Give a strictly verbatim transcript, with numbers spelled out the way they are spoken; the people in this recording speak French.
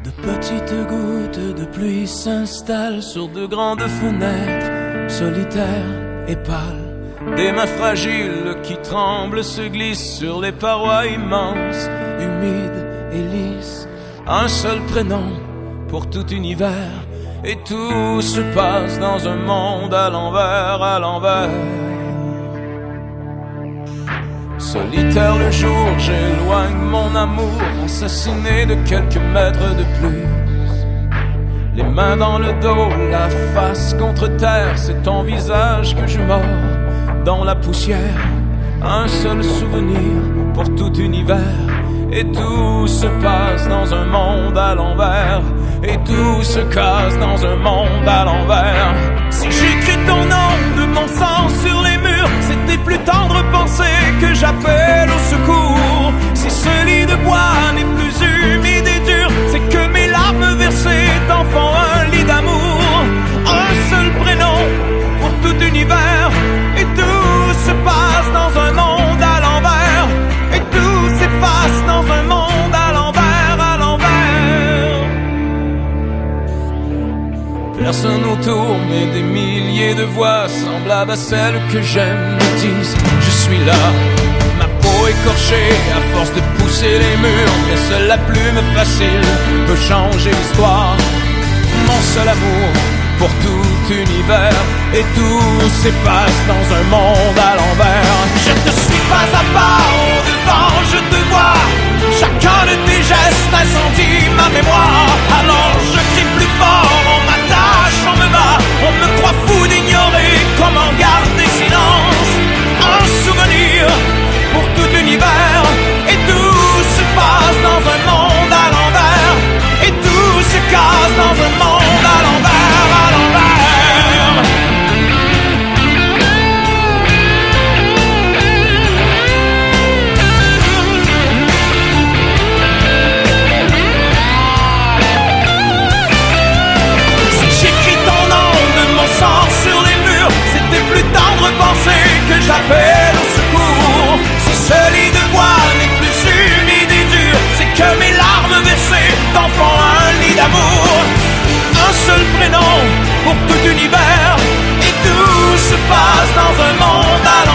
De petites gouttes de pluie s'installent sur de grandes fenêtres, solitaires et pâles. Des mains fragiles qui tremblent se glissent sur les parois immenses, humides et lisses. Un seul prénom pour tout univers, et tout se passe dans un monde à l'envers, à l'envers. Solitaire le jour, j'éloigne mon amour, assassiné de quelques mètres de plus. Les mains dans le dos, la face contre terre, c'est ton visage que je mords dans la poussière. Un seul souvenir pour tout univers, et tout se passe dans un monde à l'envers, et tout se casse dans un monde à l'envers. Si j'écris ton nom de mon sang sur les murs, c'est tes plus tendres pensées que j'appelle au secours. Si ce lit de bois n'est plus humide et dur, c'est que mes larmes versées t'en font un lit d'amour. Un seul prénom pour tout univers, et tout se passe dans un monde à l'envers, et tout s'efface dans un monde à l'envers, à l'envers. Personne autour, mais des milliers de voix semblables à celles que j'aime me disent je suis là. Ma peau écorchée à force de pousser les murs, mais seule la plume facile peut changer l'histoire. Mon seul amour pour tout univers, et tout s'efface dans un monde à l'envers. Je te suis pas à pas, au devant je te vois. Chacun de tes gestes incendie ma mémoire. Alors je crie plus fort, on m'attache, on me bat. On me croit fou d'ignorer comment garder silence. Un souvenir pour tout univers, et tout se passe dans un monde à l'envers, et tout se casse dans un monde à l'envers, à l'envers. Si j'écris ton nom de mon sang sur les murs, c'est tes plus tendres pensées que j'appelle au secours. Si ce lit de bois n'est plus humide et dur, c'est que mes larmes versées t'en font un lit d'amour. Un seul prénom pour tout univers, et tout se passe dans un monde à